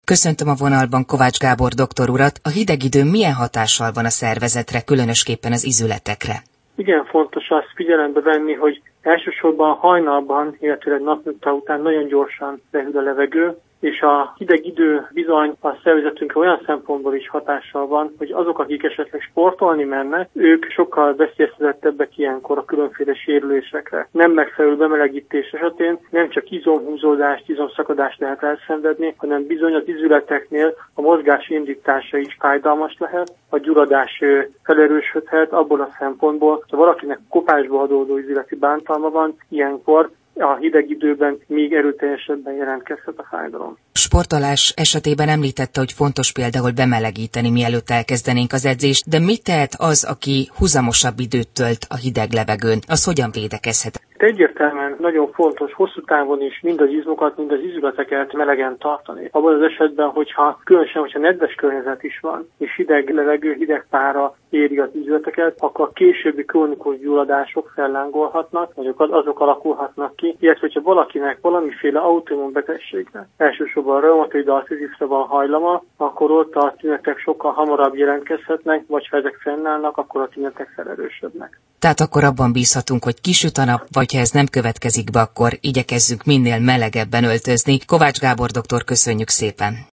Köszöntöm a vonalban Kovács Gábor doktor urat. A hideg idő milyen hatással van a szervezetre, különösképpen az izületekre? Igen fontos azt figyelembe venni, hogy elsősorban hajnalban, illetve napnyugta után nagyon gyorsan lehűl a levegő, és a hideg idő bizony a szervezetünkre olyan szempontból is hatással van, hogy azok, akik esetleg sportolni mennek, ők sokkal veszélyeztetettebbek ilyenkor a különféle sérülésekre. Nem megfelelő bemelegítés esetén nem csak izomhúzódást, izomszakadást lehet elszenvedni, hanem bizony az izületeknél a mozgás indítása is fájdalmas lehet, a gyulladás felerősödhet abból a szempontból, hogy valakinek kopásba adódó izületi bántalma van, ilyenkor a hideg időben még erőteljesebben jelentkezhet a fájdalom. Sportolás esetében említette, hogy fontos például bemelegíteni, mielőtt elkezdenénk az edzést, de mit tehet az, aki huzamosabb időt tölt a hideg levegőn? Az hogyan védekezhet? Egyértelműen nagyon fontos hosszú távon is mind az izmokat, mind az izületeket melegen tartani. Abban az esetben, különösen, hogyha nedves környezet is van, és hideg levegő, hideg pára éri az izületeket, akkor a későbbi krónikus gyulladások fellángolhatnak, vagy azok alakulhatnak ki, illetve hogyha valakinek valamiféle autoimmun betegségre, elsősorban a reumatoid artritisre van hajlama, akkor ott a tünetek sokkal hamarabb jelentkezhetnek, vagy ha ezek fennállnak, akkor a tünetek felerősödnek. Tehát akkor abban bízhatunk, hogy kisüt a nap, vagy ha ez nem következik be, akkor igyekezzünk minél melegebben öltözni. Kovács Gábor doktor, köszönjük szépen!